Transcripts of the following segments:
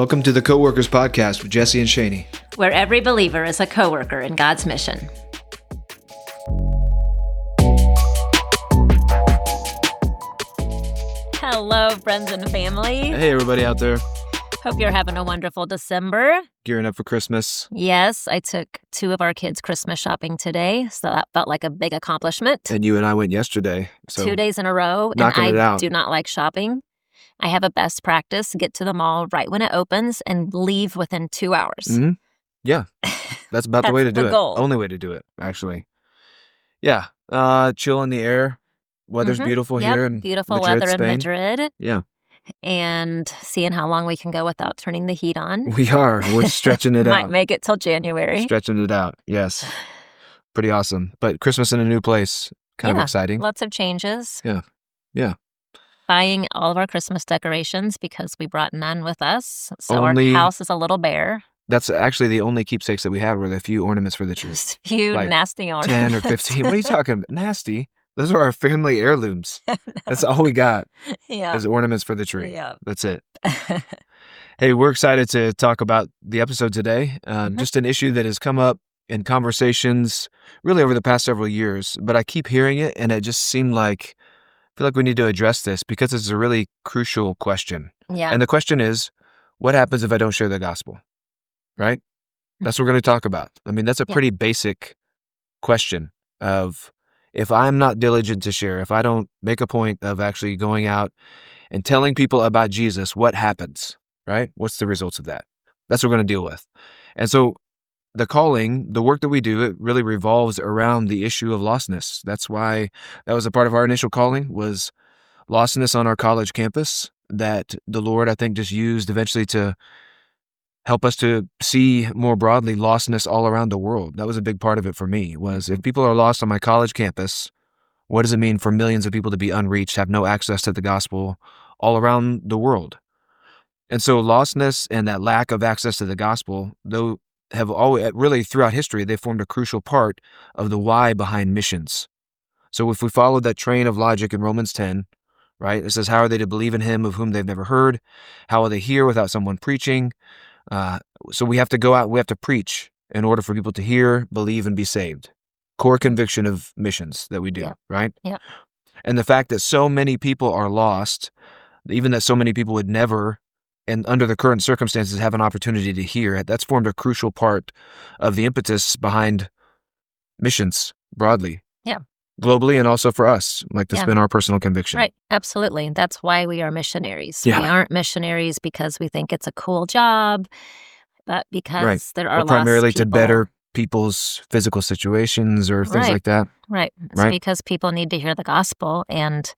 Welcome to the Coworkers Podcast with Jesse and Shani, where every believer is a coworker in God's mission. Hello, friends and family. Hey, everybody out there. Hope you're having a wonderful December. Gearing up for Christmas. Yes, I took 2 of our kids Christmas shopping today, so that felt like a big accomplishment. And you and I went yesterday. So 2 days in a row, knocking and it I out. do not like shopping. I have a best practice: get to the mall right when it opens and leave within 2 hours. Mm-hmm. Yeah, that's about the way to do the it. goal. Only way to do it, actually. Yeah, chill in the air. Weather's beautiful Yep, here in beautiful Madrid, weather in Spain. Madrid. Yeah, And seeing how long we can go without turning the heat on. we are. We're stretching it Might out. make it till January. Stretching it out, yes. Pretty awesome. But Christmas in a new place, kind of exciting. Lots of changes. Yeah. Buying all of our Christmas decorations because we brought none with us. So Only- our house is a little bare. That's actually the only keepsakes that we have were the few ornaments for the tree. Just a few Like nasty 10 ornaments. or 15. What are you talking about? Nasty? Those are our family heirlooms. That's all we got Yeah. is ornaments for the tree. Yeah. That's it. Hey, we're excited to talk about the episode today. Just an issue that has come up in conversations really over the past several years, but I keep hearing it and it just seemed like, I feel like we need to address this because it's a really crucial question. Yeah. And the question is, what happens if I don't share the gospel? Right? That's what we're going to talk about. I mean, that's a pretty basic question of if I'm not diligent to share, if I don't make a point of actually going out and telling people about Jesus, what happens, right? What's the results of that? That's what we're going to deal with. And so the calling, the work that we do, it really revolves around the issue of lostness. That's why that was a part of our initial calling was lostness on our college campus that the Lord, I think, just used eventually to help us to see more broadly lostness all around the world. That was a big part of it for me, was if people are lost on my college campus, what does it mean for millions of people to be unreached, have no access to the gospel all around the world? And so lostness and that lack of access to the gospel, though have always, really throughout history, they formed a crucial part of the why behind missions. So if we follow that train of logic in Romans 10, right, it says, how are they to believe in him of whom they've never heard? How will they hear without someone preaching? So we have to go out, we have to preach in order for people to hear, believe, and be saved. Core conviction of missions that we do, right? Yeah. And the fact that so many people are lost, even that so many people would never, and under the current circumstances, have an opportunity to hear, that's formed a crucial part of the impetus behind missions broadly. Yeah. Globally and also for us. Like that's been our personal conviction. Right. Absolutely. That's why we are missionaries. Yeah. We aren't missionaries because we think it's a cool job, but because there are Or primarily lost to people. better people's physical situations or things like that. Right. It's Right. because people need to hear the gospel, and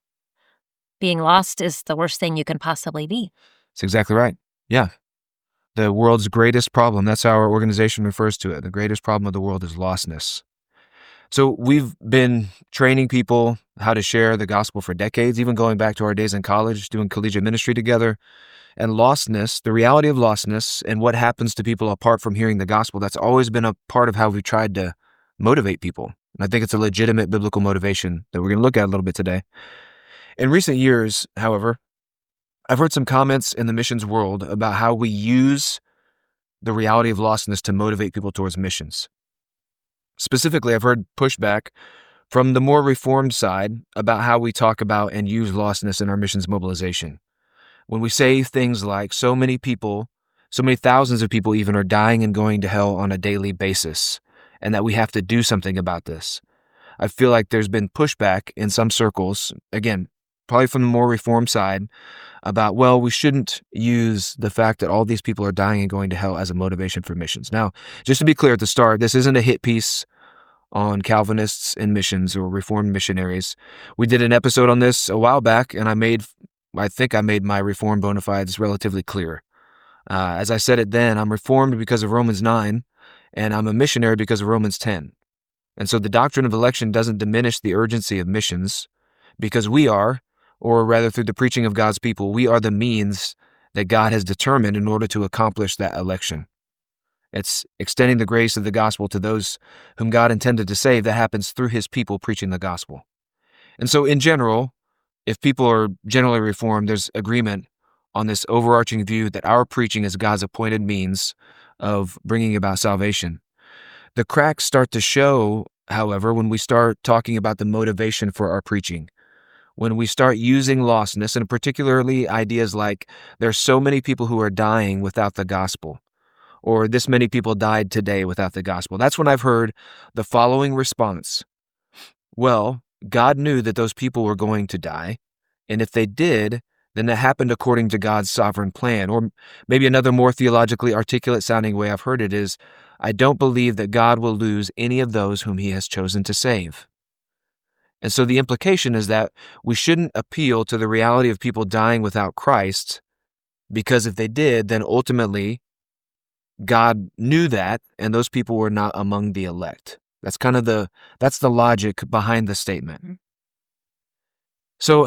being lost is the worst thing you can possibly be. That's exactly right. Yeah. The world's greatest problem, that's how our organization refers to it. The greatest problem of the world is lostness. So we've been training people how to share the gospel for decades, even going back to our days in college, doing collegiate ministry together. And lostness, the reality of lostness and what happens to people apart from hearing the gospel, that's always been a part of how we've tried to motivate people. And I think it's a legitimate biblical motivation that we're going to look at a little bit today. In recent years, however, I've heard some comments in the missions world about how we use the reality of lostness to motivate people towards missions. Specifically, I've heard pushback from the more reformed side about how we talk about and use lostness in our missions mobilization. When we say things like so many people, so many thousands of people even are dying and going to hell on a daily basis, and that we have to do something about this. I feel like there's been pushback in some circles, again, probably from the more reformed side, about, well, we shouldn't use the fact that all these people are dying and going to hell as a motivation for missions. Now, just to be clear at the start, this isn't a hit piece on Calvinists and missions or Reformed missionaries. We did an episode on this a while back, and I think I made my Reformed bona fides relatively clear. As I said it then, I'm Reformed because of Romans 9, and I'm a missionary because of Romans 10. And so the doctrine of election doesn't diminish the urgency of missions because we are, or rather through the preaching of God's people, we are the means that God has determined in order to accomplish that election. It's extending the grace of the gospel to those whom God intended to save. That happens through his people preaching the gospel. And so in general, if people are generally reformed, there's agreement on this overarching view that our preaching is God's appointed means of bringing about salvation. The cracks start to show, however, when we start talking about the motivation for our preaching. When we start using lostness, and particularly ideas like there's so many people who are dying without the gospel, or this many people died today without the gospel. That's when I've heard the following response. Well, God knew that those people were going to die, and if they did, then it happened according to God's sovereign plan. Or maybe another more theologically articulate sounding way I've heard it is, I don't believe that God will lose any of those whom he has chosen to save. And so the implication is that we shouldn't appeal to the reality of people dying without Christ, because if they did, then ultimately God knew that, and those people were not among the elect. That's the logic behind the statement. So,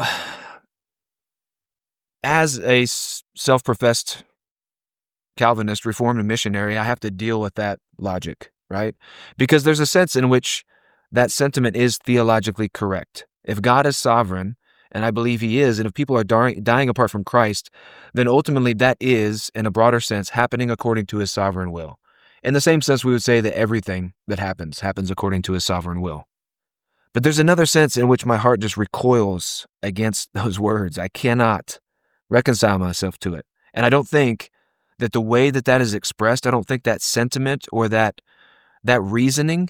as a self-professed Calvinist, Reformed, and missionary, I have to deal with that logic, right? Because there's a sense in which that sentiment is theologically correct. If God is sovereign, and I believe he is, and if people are dying apart from Christ, then ultimately that is, in a broader sense, happening according to his sovereign will. In the same sense, we would say that everything that happens according to his sovereign will. But there's another sense in which my heart just recoils against those words. I cannot reconcile myself to it. And I don't think that the way that is expressed, I don't think that sentiment or that reasoning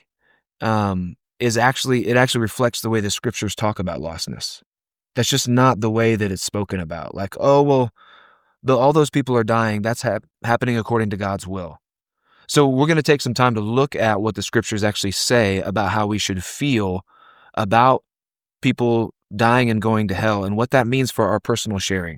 it actually reflects the way the scriptures talk about lostness. That's just not the way that it's spoken about. Like, oh, well, all those people are dying. That's happening according to God's will. So we're going to take some time to look at what the scriptures actually say about how we should feel about people dying and going to hell and what that means for our personal sharing.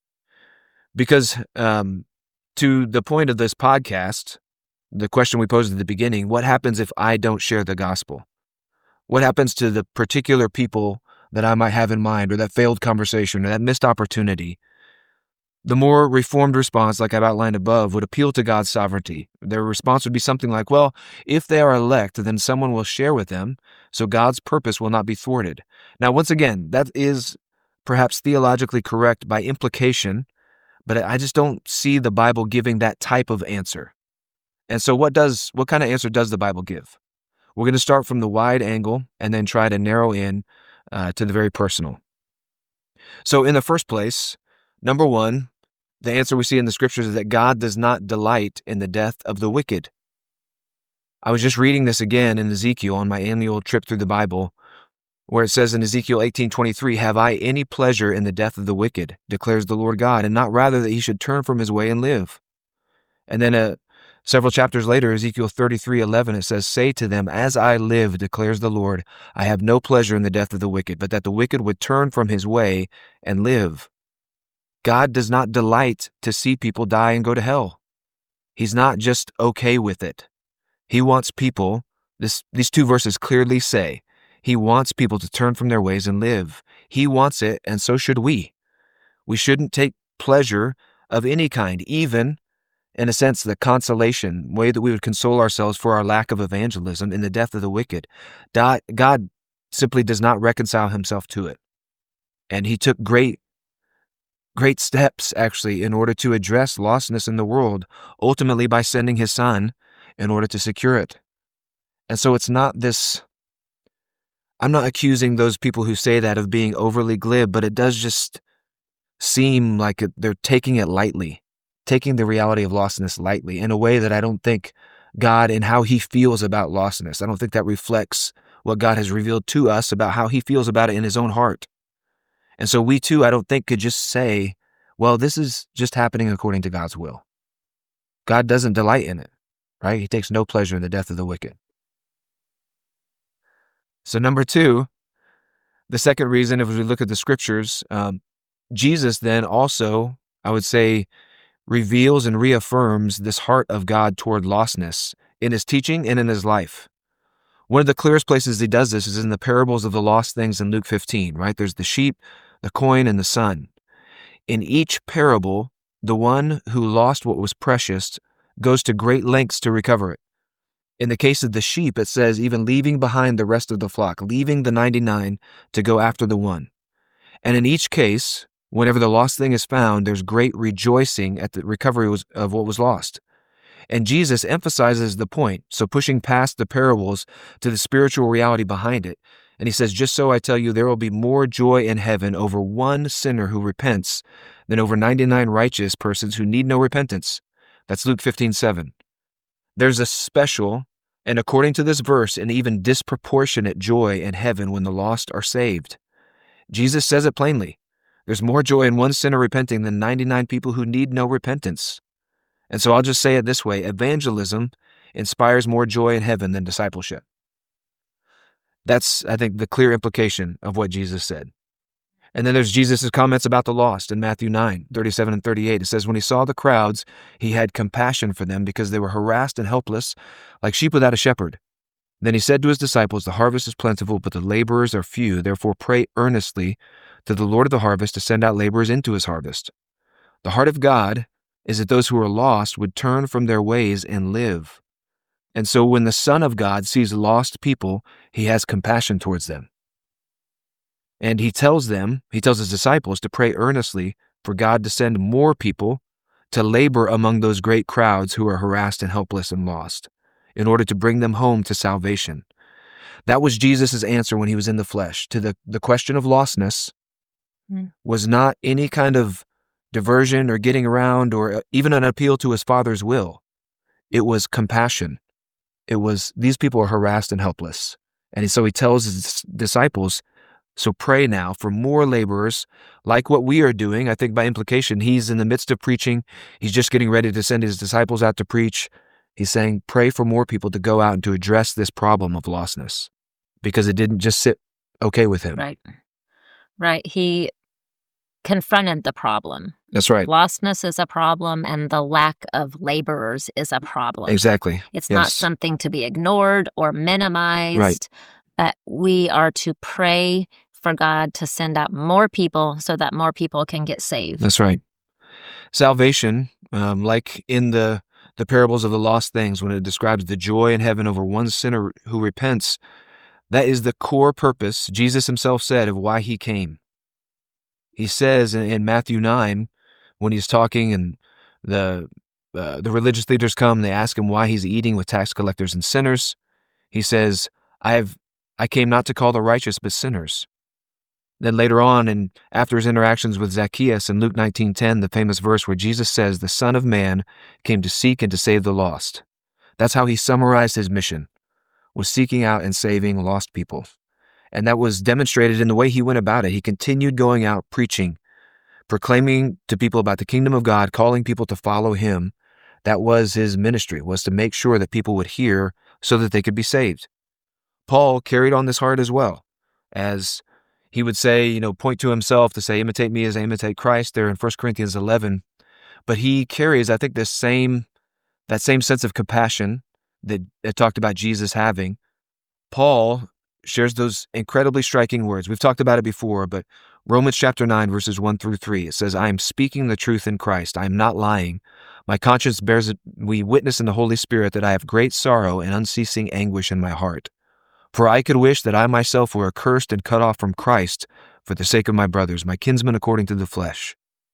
Because to the point of this podcast, the question we posed at the beginning, what happens if I don't share the gospel? What happens to the particular people that I might have in mind, or that failed conversation, or that missed opportunity? The more reformed response, like I've outlined above, would appeal to God's sovereignty. Their response would be something like, well, if they are elect, then someone will share with them, so God's purpose will not be thwarted. Now, once again, that is perhaps theologically correct by implication, but I just don't see the Bible giving that type of answer. And so what kind of answer does the Bible give? We're going to start from the wide angle and then try to narrow in to the very personal. So in the first place, number one, the answer we see in the scriptures is that God does not delight in the death of the wicked. I was just reading this again in Ezekiel on my annual trip through the Bible, where it says in Ezekiel 18:23, "Have I any pleasure in the death of the wicked, declares the Lord God, and not rather that he should turn from his way and live?" And then several chapters later, Ezekiel 33:11, it says, "Say to them, as I live, declares the Lord, I have no pleasure in the death of the wicked, but that the wicked would turn from his way and live." God does not delight to see people die and go to hell. He's not just okay with it. He wants people, these two verses clearly say, he wants people to turn from their ways and live. He wants it, and so should we. We shouldn't take pleasure of any kind, even, in a sense, the consolation, way that we would console ourselves for our lack of evangelism in the death of the wicked. God simply does not reconcile himself to it. And he took great steps, actually, in order to address lostness in the world, ultimately by sending his son in order to secure it. And so it's not this, I'm not accusing those people who say that of being overly glib, but it does just seem like they're taking it lightly, taking the reality of lostness lightly in a way that I don't think God and how he feels about lostness. I don't think that reflects what God has revealed to us about how he feels about it in his own heart. And so we too, I don't think, could just say, well, this is just happening according to God's will. God doesn't delight in it, right? He takes no pleasure in the death of the wicked. So number two, the second reason, if we look at the scriptures, Jesus then also, I would say, reveals and reaffirms this heart of God toward lostness in his teaching and in his life. One of the clearest places he does this is in the parables of the lost things in Luke 15, right? There's the sheep, the coin, and the son. In each parable, the one who lost what was precious goes to great lengths to recover it. In the case of the sheep, it says even leaving behind the rest of the flock, leaving the 99 to go after the one. And in each case, Whenever the lost thing is found, there's great rejoicing at the recovery of what was lost. And Jesus emphasizes the point, so pushing past the parables to the spiritual reality behind it. And he says, just so I tell you, there will be more joy in heaven over one sinner who repents than over 99 righteous persons who need no repentance. That's Luke 15:7. There's a special, and according to this verse, an even disproportionate joy in heaven when the lost are saved. Jesus says it plainly. There's more joy in one sinner repenting than 99 people who need no repentance. And so I'll just say it this way: evangelism inspires more joy in heaven than discipleship. That's, I think, the clear implication of what Jesus said. And then there's Jesus' comments about the lost in Matthew 9:37 and 38. It says, when he saw the crowds, he had compassion for them because they were harassed and helpless, like sheep without a shepherd. Then he said to his disciples, the harvest is plentiful, but the laborers are few. Therefore pray earnestly to the Lord of the harvest to send out laborers into his harvest. The heart of God is that those who are lost would turn from their ways and live. And so when the Son of God sees lost people, he has compassion towards them. And he tells his disciples to pray earnestly for God to send more people to labor among those great crowds who are harassed and helpless and lost, in order to bring them home to salvation. That was Jesus' answer when he was in the flesh to the question of lostness. Was not any kind of diversion or getting around or even an appeal to his Father's will. It was compassion. It was, these people are harassed and helpless. And so he tells his disciples, so pray now for more laborers like what we are doing. I think by implication, he's in the midst of preaching. He's just getting ready to send his disciples out to preach. He's saying, pray for more people to go out and to address this problem of lostness, because it didn't just sit okay with him. Right. He confronted the problem. That's right. Lostness is a problem, and the lack of laborers is a problem. Exactly. It's not something to be ignored or minimized. Right. But we are to pray for God to send out more people so that more people can get saved. That's right. Salvation, like in the parables of the lost things, when it describes the joy in heaven over one sinner who repents, that is the core purpose, Jesus himself said, of why he came. He says in Matthew 9, when he's talking and the religious leaders come, they ask him why he's eating with tax collectors and sinners. He says, I came not to call the righteous, but sinners. Then later on, and after his interactions with Zacchaeus in Luke 19:10, the famous verse where Jesus says, the Son of Man came to seek and to save the lost. That's how he summarized his mission, was seeking out and saving lost people. And that was demonstrated in the way he went about it. He continued going out preaching, proclaiming to people about the kingdom of God, calling people to follow him. That was his ministry, was to make sure that people would hear so that they could be saved. Paul carried on this heart as well, as he would say, point to himself to say, imitate me as I imitate Christ there in 1 Corinthians 11. But he carries, I think, that same sense of compassion that it talked about Jesus having. Paul shares those incredibly striking words. We've talked about it before, but Romans chapter 9, verses 1 through 3, it says, I am speaking the truth in Christ. I am not lying. My conscience bears it. We witness in the Holy Spirit that I have great sorrow and unceasing anguish in my heart. For I could wish that I myself were accursed and cut off from Christ for the sake of my brothers, my kinsmen according to the flesh.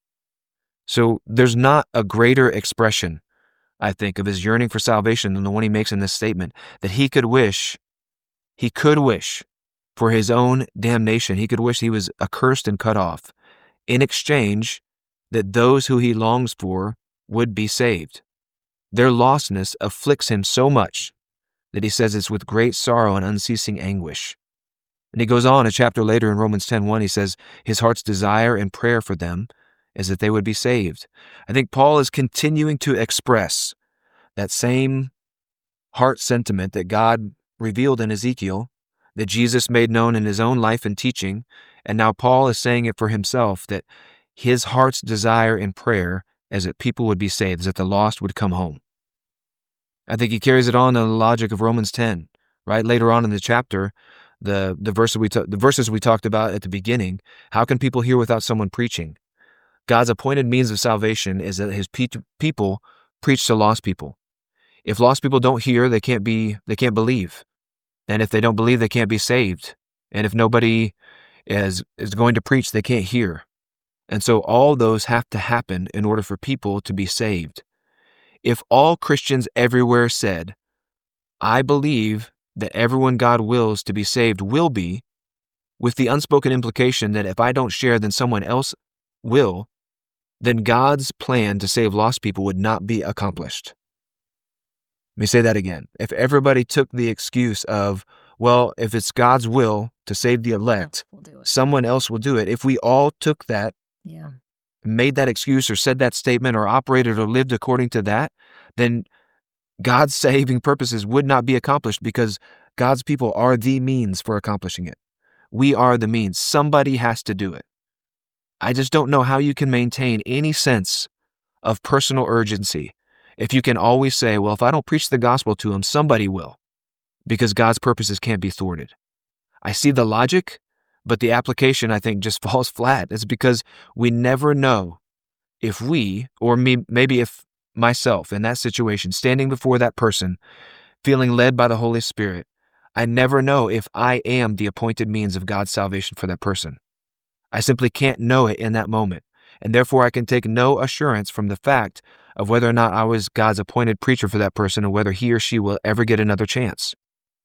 So there's not a greater expression, I think, of his yearning for salvation than the one he makes in this statement, that he could wish for his own damnation. He could wish he was accursed and cut off, in exchange that those who he longs for would be saved. Their lostness afflicts him so much that he says it's with great sorrow and unceasing anguish. And he goes on a chapter later in Romans 10:1, he says, his heart's desire and prayer for them is that they would be saved. I think Paul is continuing to express that same heart sentiment that God revealed in Ezekiel, that Jesus made known in his own life and teaching, and now Paul is saying it for himself, that his heart's desire and prayer is that people would be saved, is that the lost would come home. I think he carries it on in the logic of Romans 10, right? Later on in the chapter, the verses we talked about at the beginning, how can people hear without someone preaching? God's appointed means of salvation is that his people preach to lost people. If lost people don't hear, they can't believe. And if they don't believe, they can't be saved. And if nobody is going to preach, they can't hear. And so all those have to happen in order for people to be saved. If all Christians everywhere said, I believe that everyone God wills to be saved will be, with the unspoken implication that if I don't share, then someone else will, then God's plan to save lost people would not be accomplished. Let me say that again. If everybody took the excuse of, well, if it's God's will to save the elect, someone else will do it. If we all took that, made that excuse or said that statement or operated or lived according to that, then God's saving purposes would not be accomplished because God's people are the means for accomplishing it. We are the means. Somebody has to do it. I just don't know how you can maintain any sense of personal urgency if you can always say, well, if I don't preach the gospel to them, somebody will, because God's purposes can't be thwarted. I see the logic, but the application, I think, just falls flat. It's because we never know if we, or maybe if myself in that situation, standing before that person, feeling led by the Holy Spirit, I never know if I am the appointed means of God's salvation for that person. I simply can't know it in that moment, and therefore I can take no assurance from the fact of whether or not I was God's appointed preacher for that person and whether he or she will ever get another chance.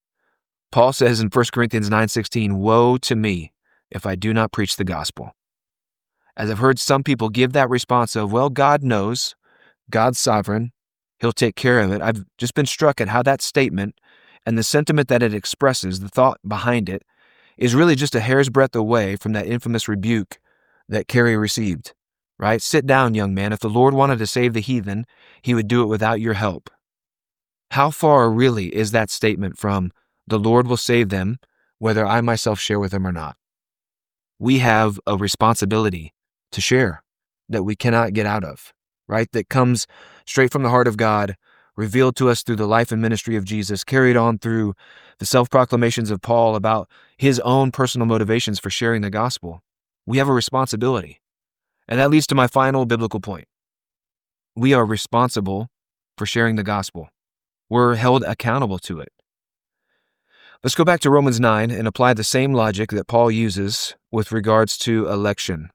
Paul says in 1 Corinthians 9:16, woe to me if I do not preach the gospel. As I've heard some people give that response of, well, God knows, God's sovereign, he'll take care of it. I've just been struck at how that statement and the sentiment that it expresses, the thought behind it, is really just a hair's breadth away from that infamous rebuke that Carrie received, right? Sit down, young man. If the Lord wanted to save the heathen, he would do it without your help. How far really is that statement from the Lord will save them, whether I myself share with them or not? We have a responsibility to share that we cannot get out of, right? That comes straight from the heart of God, revealed to us through the life and ministry of Jesus, carried on through the self-proclamations of Paul about his own personal motivations for sharing the gospel. We have a responsibility. And that leads to my final biblical point. We are responsible for sharing the gospel. We're held accountable to it. Let's go back to Romans 9 and apply the same logic that Paul uses with regards to election.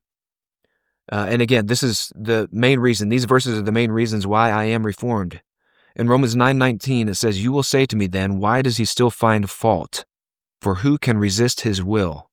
And again, this is the main reason. These verses are the main reasons why I am reformed. In Romans 9:19, it says, you will say to me then, why does he still find fault? For who can resist his will?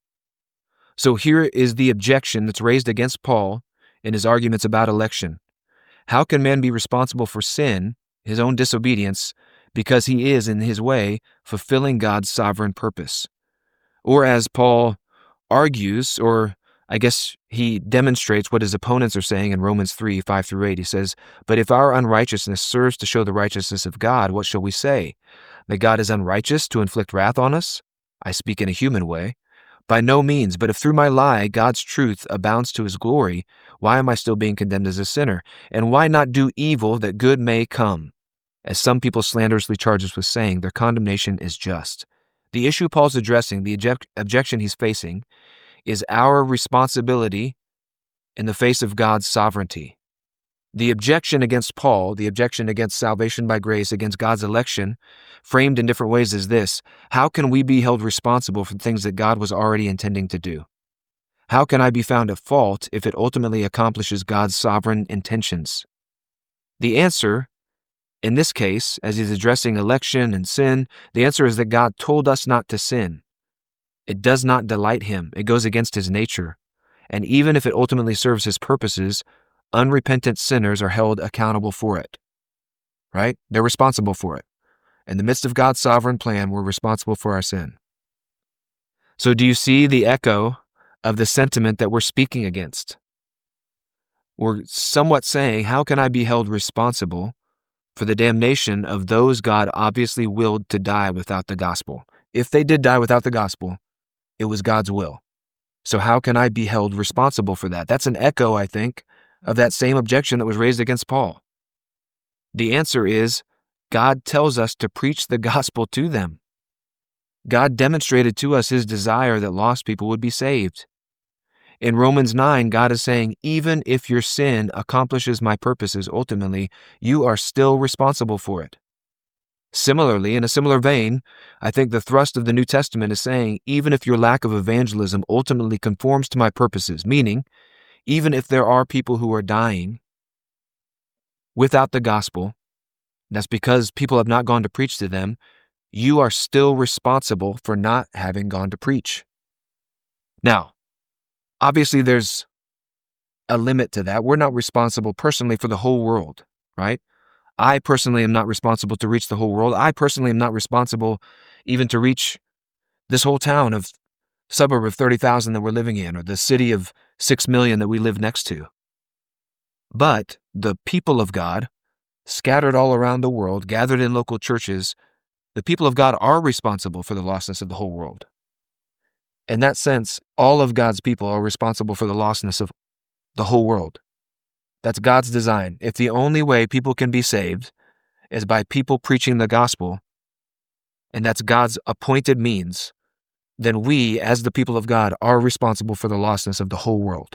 So here is the objection that's raised against Paul in his arguments about election. How can man be responsible for sin, his own disobedience, because he is, in his way, fulfilling God's sovereign purpose? Or as Paul argues, or I guess he demonstrates what his opponents are saying in Romans 3:5-8. He says, but if our unrighteousness serves to show the righteousness of God, what shall we say? That God is unrighteous to inflict wrath on us? I speak in a human way. By no means, but if through my lie God's truth abounds to his glory, why am I still being condemned as a sinner? And why not do evil that good may come? As some people slanderously charge us with saying, their condemnation is just. The issue Paul's addressing, the objection he's facing, is our responsibility in the face of God's sovereignty. The objection against Paul, the objection against salvation by grace, against God's election, framed in different ways is this: how can we be held responsible for things that God was already intending to do? How can I be found at fault if it ultimately accomplishes God's sovereign intentions? The answer, in this case, as he's addressing election and sin, the answer is that God told us not to sin. It does not delight him. It goes against his nature. And even if it ultimately serves his purposes, unrepentant sinners are held accountable for it. Right? They're responsible for it. In the midst of God's sovereign plan, we're responsible for our sin. So do you see the echo of the sentiment that we're speaking against? We're somewhat saying, how can I be held responsible for the damnation of those God obviously willed to die without the gospel? If they did die without the gospel, it was God's will. So how can I be held responsible for that? That's an echo, I think, of that same objection that was raised against Paul. The answer is, God tells us to preach the gospel to them. God demonstrated to us his desire that lost people would be saved. In Romans 9, God is saying, even if your sin accomplishes my purposes ultimately, you are still responsible for it. Similarly, in a similar vein, I think the thrust of the New Testament is saying, even if your lack of evangelism ultimately conforms to my purposes, meaning, even if there are people who are dying without the gospel, that's because people have not gone to preach to them, you are still responsible for not having gone to preach. Now, obviously there's a limit to that. We're not responsible personally for the whole world, right? I personally am not responsible to reach the whole world. I personally am not responsible even to reach this whole town of suburb of 30,000 that we're living in, or the city of 6 million that we live next to. But the people of God, scattered all around the world, gathered in local churches, the people of God are responsible for the lostness of the whole world. In that sense, all of God's people are responsible for the lostness of the whole world. That's God's design. If the only way people can be saved is by people preaching the gospel, and that's God's appointed means, then we, as the people of God, are responsible for the lostness of the whole world.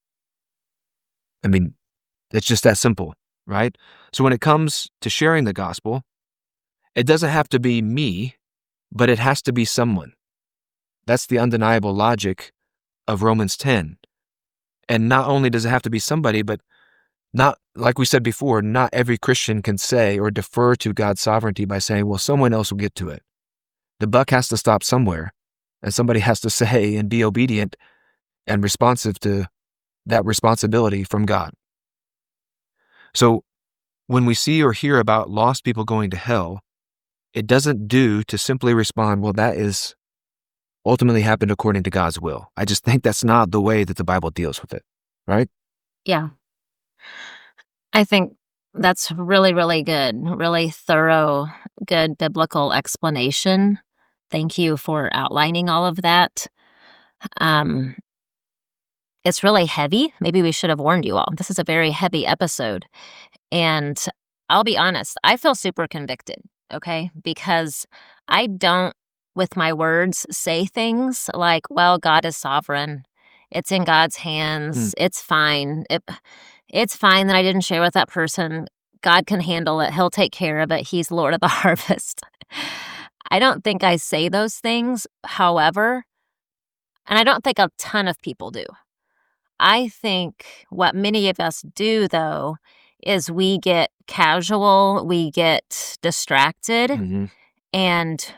I mean, it's just that simple, right? So when it comes to sharing the gospel, it doesn't have to be me, but it has to be someone. That's the undeniable logic of Romans 10. And not only does it have to be somebody, but not, like we said before, not every Christian can say or defer to God's sovereignty by saying, well, someone else will get to it. The buck has to stop somewhere, and somebody has to say and be obedient and responsive to that responsibility from God. So when we see or hear about lost people going to hell, it doesn't do to simply respond, well, that is ultimately happened according to God's will. I just think that's not the way that the Bible deals with it, right? Yeah. I think that's really, really good, really thorough, good biblical explanation. Thank you for outlining all of that. It's really heavy. Maybe we should have warned you all. This is a very heavy episode. And I'll be honest, I feel super convicted, okay? Because I don't, with my words, say things like, well, God is sovereign. It's in God's hands. It's fine. It's fine that I didn't share with that person. God can handle it. He'll take care of it. He's Lord of the harvest. I don't think I say those things, however, and I don't think a ton of people do. I think what many of us do, though, is we get casual, we get distracted, and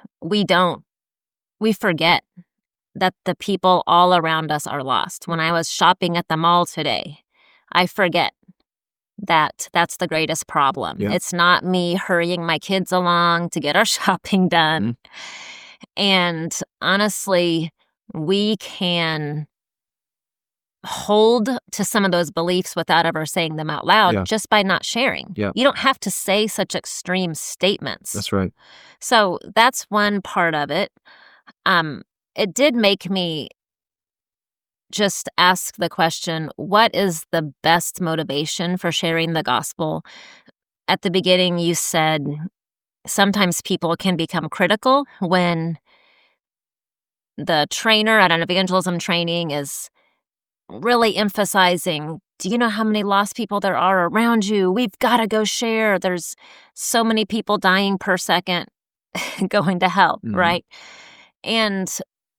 we forget that the people all around us are lost. When I was shopping at the mall today, I forget that that's the greatest problem. Yeah. It's not me hurrying my kids along to get our shopping done. And honestly, we can hold to some of those beliefs without ever saying them out loud just by not sharing. Yeah. You don't have to say such extreme statements. That's right. So that's one part of it. It did make me just ask the question, what is the best motivation for sharing the gospel? At the beginning, you said sometimes people can become critical when the trainer at an evangelism training is really emphasizing, do you know how many lost people there are around you? We've got to go share. There's so many people dying per second going to hell, right? And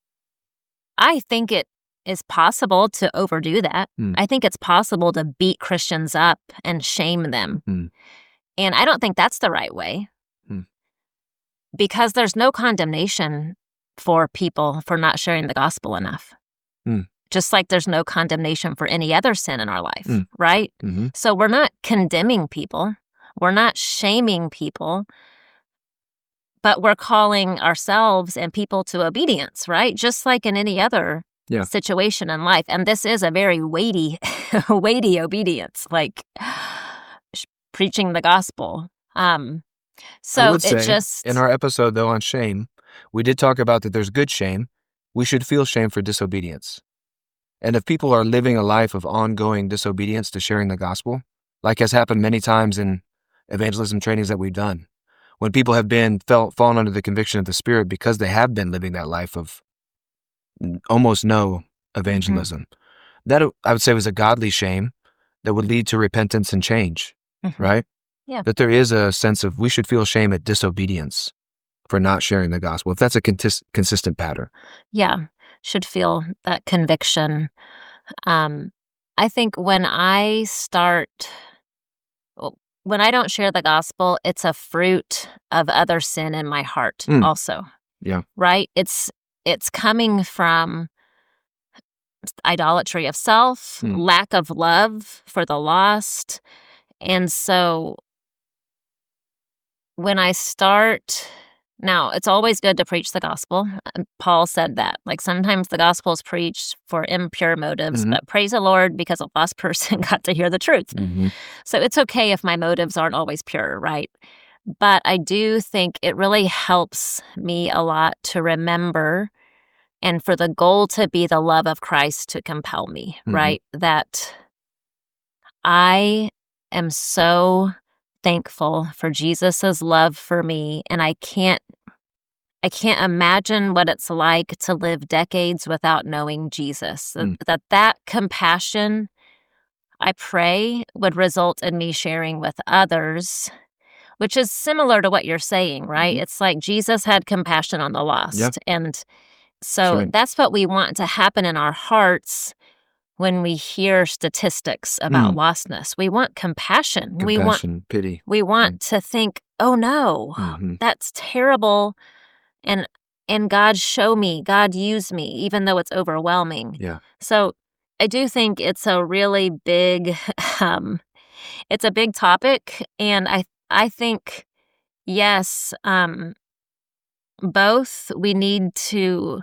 I think it is possible to overdo that. I think it's possible to beat Christians up and shame them. And I don't think that's the right way. Because there's no condemnation for people for not sharing the gospel enough. Just like there's no condemnation for any other sin in our life, right? So we're not condemning people. We're not shaming people. But we're calling ourselves and people to obedience, right? Just like in any other situation in life. And this is a very weighty, weighty obedience, like preaching the gospel. So it just... In our episode, though, on shame, we did talk about that there's good shame. We should feel shame for disobedience. And if people are living a life of ongoing disobedience to sharing the gospel, like has happened many times in evangelism trainings that we've done, when people have fallen under the conviction of the Spirit because they have been living that life of almost no evangelism, that I would say was a godly shame that would lead to repentance and change, right? Yeah. That there is a sense of we should feel shame at disobedience for not sharing the gospel, if that's a consistent pattern. Yeah, should feel that conviction. I think when I don't share the gospel, it's a fruit of other sin in my heart also, Yeah. right? It's coming from idolatry of self, lack of love for the lost. And so when I start, now it's always good to preach the gospel. Paul said that. Like sometimes the gospel is preached for impure motives, but praise the Lord because a lost person got to hear the truth. So it's okay if my motives aren't always pure, right? But I do think it really helps me a lot to remember and for the goal to be the love of Christ to compel me, right? That I am so thankful for Jesus's love for me, and I can't imagine what it's like to live decades without knowing Jesus. That compassion, I pray, would result in me sharing with others, which is similar to what you're saying, right? It's like Jesus had compassion on the lost. And so that's what we want to happen in our hearts when we hear statistics about lostness. We want compassion. Pity. We want to think, oh no, that's terrible. And God show me, God use me, even though it's overwhelming. Yeah. So I do think it's a really big, it's a big topic. And I think, yes, both we need to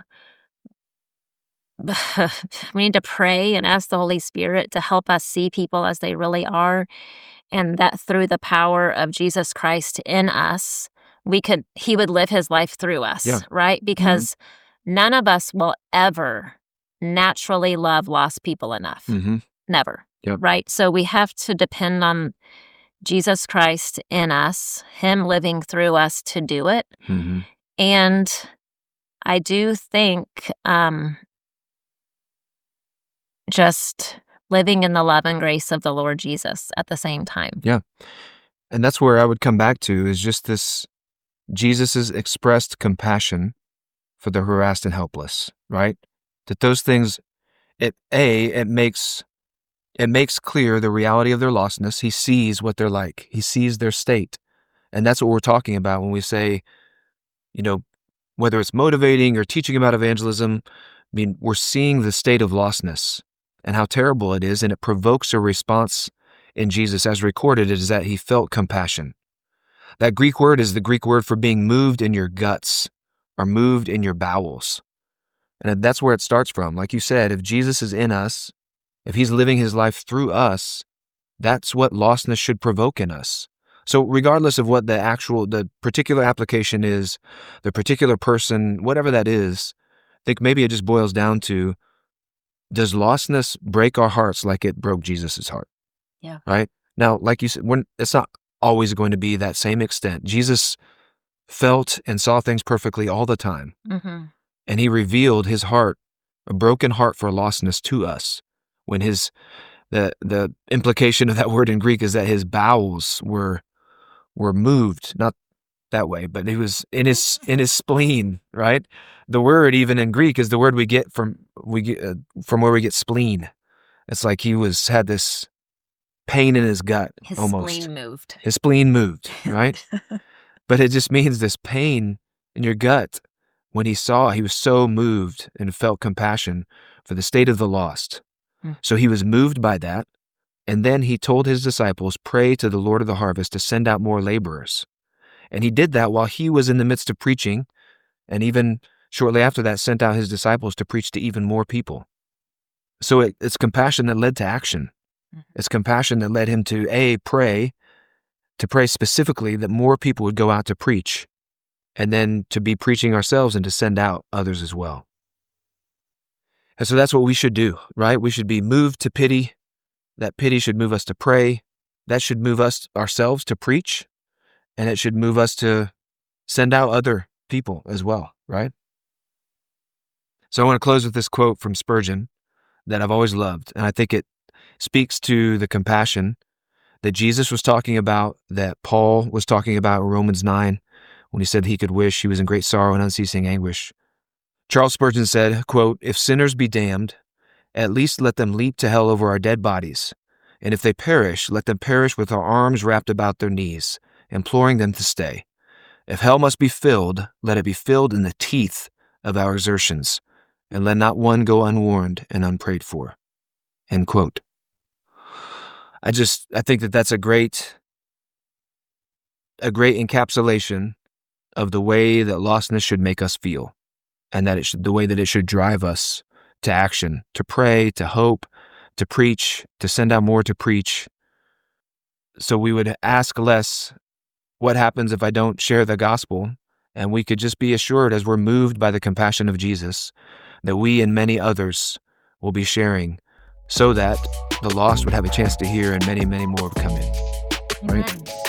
pray and ask the Holy Spirit to help us see people as they really are, and that through the power of Jesus Christ in us, he would live his life through us, right? Because none of us will ever naturally love lost people enough. Never, right? So we have to depend on Jesus Christ in us, him living through us to do it. And I do think just living in the love and grace of the Lord Jesus at the same time. Yeah. And that's where I would come back to, is just this Jesus's expressed compassion for the harassed and helpless, right? That those things, it makes clear the reality of their lostness. He sees what they're like. He sees their state. And that's what we're talking about when we say, whether it's motivating or teaching about evangelism, I mean, we're seeing the state of lostness and how terrible it is, and it provokes a response in Jesus. As recorded, it is that he felt compassion. That Greek word is the Greek word for being moved in your guts or moved in your bowels. And that's where it starts from. Like you said, if Jesus is in us, if he's living his life through us, that's what lostness should provoke in us. So regardless of what the particular application is, the particular person, whatever that is, I think maybe it just boils down to, does lostness break our hearts like it broke Jesus's heart? Yeah. Right? Now, like you said, it's not always going to be that same extent. Jesus felt and saw things perfectly all the time. And he revealed his heart, a broken heart for lostness, to us. When the implication of that word in Greek is that his bowels were moved, not that way, but he was in his spleen, right? The word even in Greek is the word we get from where we get spleen. It's like he had this pain in his gut. His almost. Spleen moved. His spleen moved, right? But it just means this pain in your gut. When he was so moved and felt compassion for the state of the lost. So he was moved by that. And then he told his disciples, pray to the Lord of the harvest to send out more laborers. And he did that while he was in the midst of preaching, and even shortly after that sent out his disciples to preach to even more people. So it's compassion that led to action. It's compassion that led him to pray specifically that more people would go out to preach, and then to be preaching ourselves and to send out others as well. And so that's what we should do, right? We should be moved to pity. That pity should move us to pray. That should move us ourselves to preach. And it should move us to send out other people as well, right? So I want to close with this quote from Spurgeon that I've always loved. And I think it speaks to the compassion that Jesus was talking about, that Paul was talking about in Romans 9, when he said he could wish he was in great sorrow and unceasing anguish. Charles Spurgeon said, quote, if sinners be damned, At least let them leap to hell over our dead bodies. And if they perish, let them perish with our arms wrapped about their knees, imploring them to stay. If hell must be filled, let it be filled in the teeth of our exertions, and let not one go unwarned and unprayed for." End quote. I think that that's a great encapsulation of the way that lostness should make us feel, and that the way that it should drive us to action, to pray, to hope, to preach, to send out more to preach. So we would ask less, what happens if I don't share the gospel? And we could just be assured, as we're moved by the compassion of Jesus, that we and many others will be sharing, so that the lost would have a chance to hear and many, many more would come in. Amen. Right?